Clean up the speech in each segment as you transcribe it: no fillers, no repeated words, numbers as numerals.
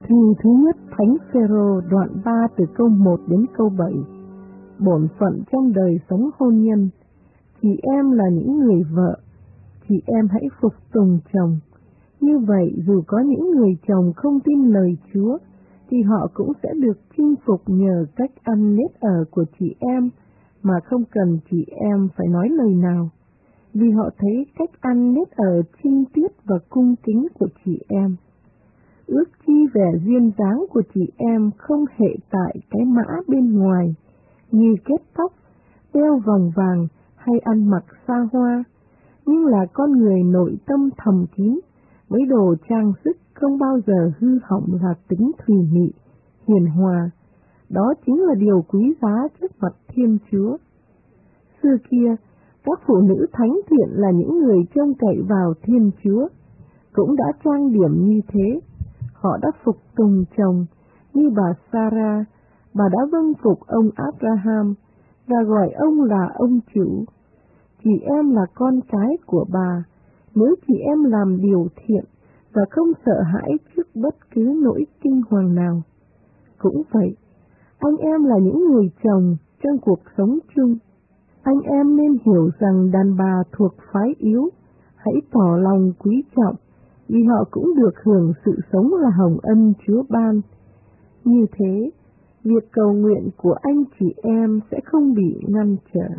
Thư thứ nhất Thánh Phêrô đoạn 3 từ câu 1 đến câu 7. Bổn phận trong đời sống hôn nhân. Chị em là những người vợ, chị em hãy phục tùng chồng. Như vậy dù có những người chồng không tin lời Chúa, thì họ cũng sẽ được chinh phục nhờ cách ăn nết ở của chị em, mà không cần chị em phải nói lời nào. Vì họ thấy cách ăn nết ở trinh tiết và cung kính của chị em. Ước chi vẻ duyên dáng của chị em không hệ tại cái mã bên ngoài, như kết tóc, đeo vòng vàng hay ăn mặc xa hoa, nhưng là con người nội tâm thầm kín, với đồ trang sức không bao giờ hư hỏng là tính thùy mị, hiền hòa. Đó chính là điều quý giá trước mặt Thiên Chúa. Xưa kia, các phụ nữ thánh thiện là những người trông cậy vào Thiên Chúa, cũng đã trang điểm như thế. Họ đã phục tùng chồng, như bà Sarah, bà đã vâng phục ông Abraham và gọi ông là ông chủ. Chị em là con cái của bà, nếu chị em làm điều thiện và không sợ hãi trước bất cứ nỗi kinh hoàng nào. Cũng vậy, anh em là những người chồng trong cuộc sống chung. Anh em nên hiểu rằng đàn bà thuộc phái yếu, hãy tỏ lòng quý trọng, vì họ cũng được hưởng sự sống là hồng ân Chúa ban. Như thế, việc cầu nguyện của anh chị em sẽ không bị ngăn trở.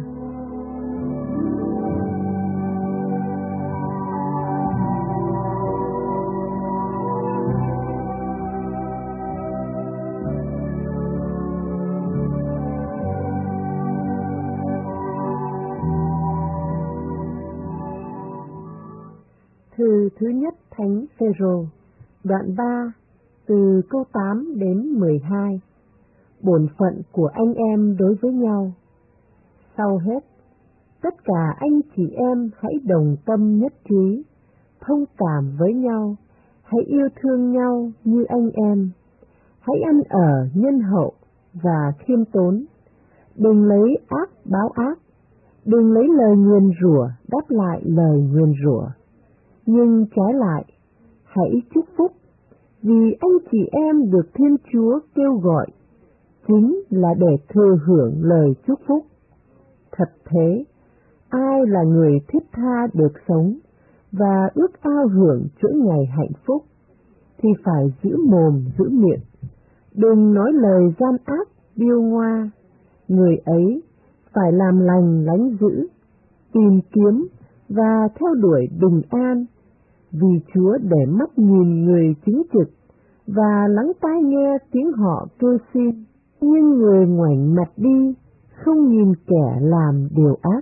Thư thứ nhất Thánh Phêrô, đoạn 3, từ câu 8 đến 12. Bổn phận của anh em đối với nhau. Sau hết, tất cả anh chị em hãy đồng tâm nhất trí, thông cảm với nhau, hãy yêu thương nhau như anh em. Hãy ăn ở nhân hậu và khiêm tốn. Đừng lấy ác báo ác, đừng lấy lời nguyền rủa đáp lại lời nguyền rủa. Nhưng trái lại, hãy chúc phúc, vì anh chị em được Thiên Chúa kêu gọi, chính là để thừa hưởng lời chúc phúc. Thật thế, ai là người thiết tha được sống và ước ao hưởng chuỗi ngày hạnh phúc, thì phải giữ mồm giữ miệng, đừng nói lời gian ác điêu ngoa. Người ấy phải làm lành lánh dữ, tìm kiếm và theo đuổi bình an, vì Chúa để mắt nhìn người chính trực và lắng tai nghe tiếng họ kêu xin, nhưng người ngoảnh mặt đi, không nhìn kẻ làm điều ác.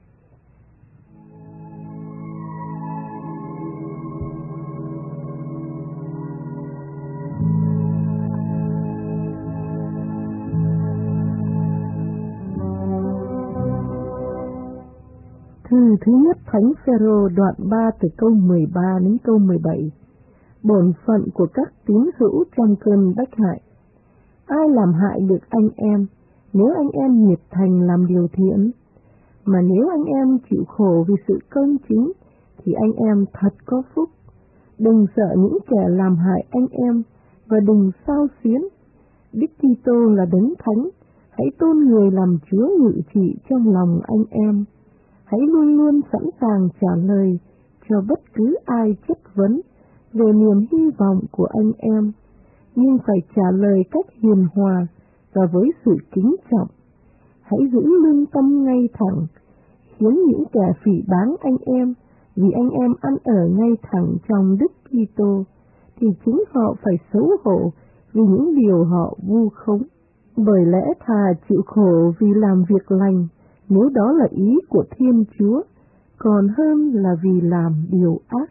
Thư thứ nhất Thánh Phêrô đoạn 3 từ câu 13 đến câu 17. Bổn phận của các tín hữu trong cơn bách hại. Ai làm hại được anh em, nếu anh em nhiệt thành làm điều thiện? Mà nếu anh em chịu khổ vì sự công chính, thì anh em thật có phúc. Đừng sợ những kẻ làm hại anh em, và đừng xao xuyến. Đức Kitô là đấng thánh, hãy tôn người làm Chúa ngự trị trong lòng anh em. Hãy luôn luôn sẵn sàng trả lời cho bất cứ ai chất vấn về niềm hy vọng của anh em, nhưng phải trả lời cách hiền hòa và với sự kính trọng. Hãy giữ lương tâm ngay thẳng, khiến những kẻ phỉ báng anh em, vì anh em ăn ở ngay thẳng trong Đức Kitô, thì chính họ phải xấu hổ vì những điều họ vu khống. Bởi lẽ thà chịu khổ vì làm việc lành, nếu đó là ý của Thiên Chúa, còn hơn là vì làm điều ác.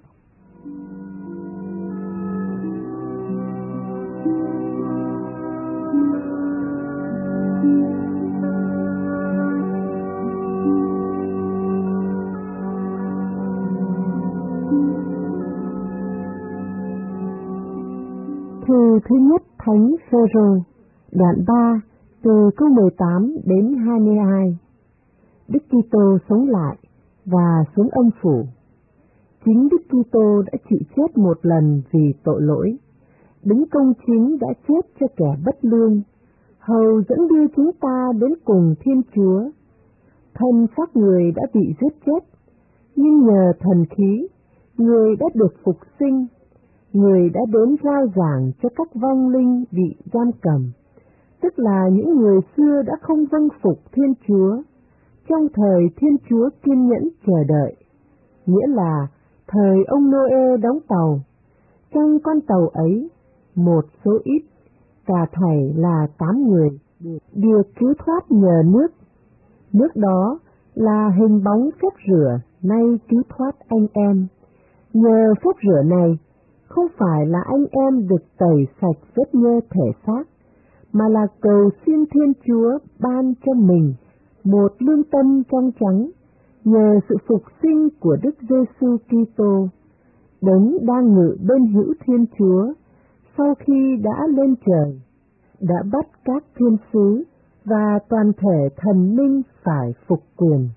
Thư thứ nhất Thánh Phêrô, đoạn 3, từ câu 18 đến 22. Đức Kitô sống lại và xuống âm phủ. Chính Đức Kitô đã chịu chết một lần vì tội lỗi, Đấng công chính đã chết cho kẻ bất lương, hầu dẫn đưa chúng ta đến cùng Thiên Chúa. Thân xác người đã bị giết chết, nhưng nhờ thần khí, người đã được phục sinh. Người đã đến rao giảng cho các vong linh bị giam cầm, tức là những người xưa đã không vâng phục Thiên Chúa, trong thời Thiên Chúa kiên nhẫn chờ đợi, nghĩa là thời ông Noe đóng tàu. Trong con tàu ấy, một số ít, cả thảy là 8 người, được cứu thoát nhờ nước. Nước đó là hình bóng phép rửa nay cứu thoát anh em. Nhờ phép rửa này, không phải là anh em được tẩy sạch vết nhơ thể xác, mà là cầu xin Thiên Chúa ban cho mình một lương tâm trong trắng, nhờ sự phục sinh của Đức Giêsu Kitô, Đấng đang ngự bên hữu Thiên Chúa, sau khi đã lên trời, đã bắt các thiên sứ và toàn thể thần linh phải phục quyền.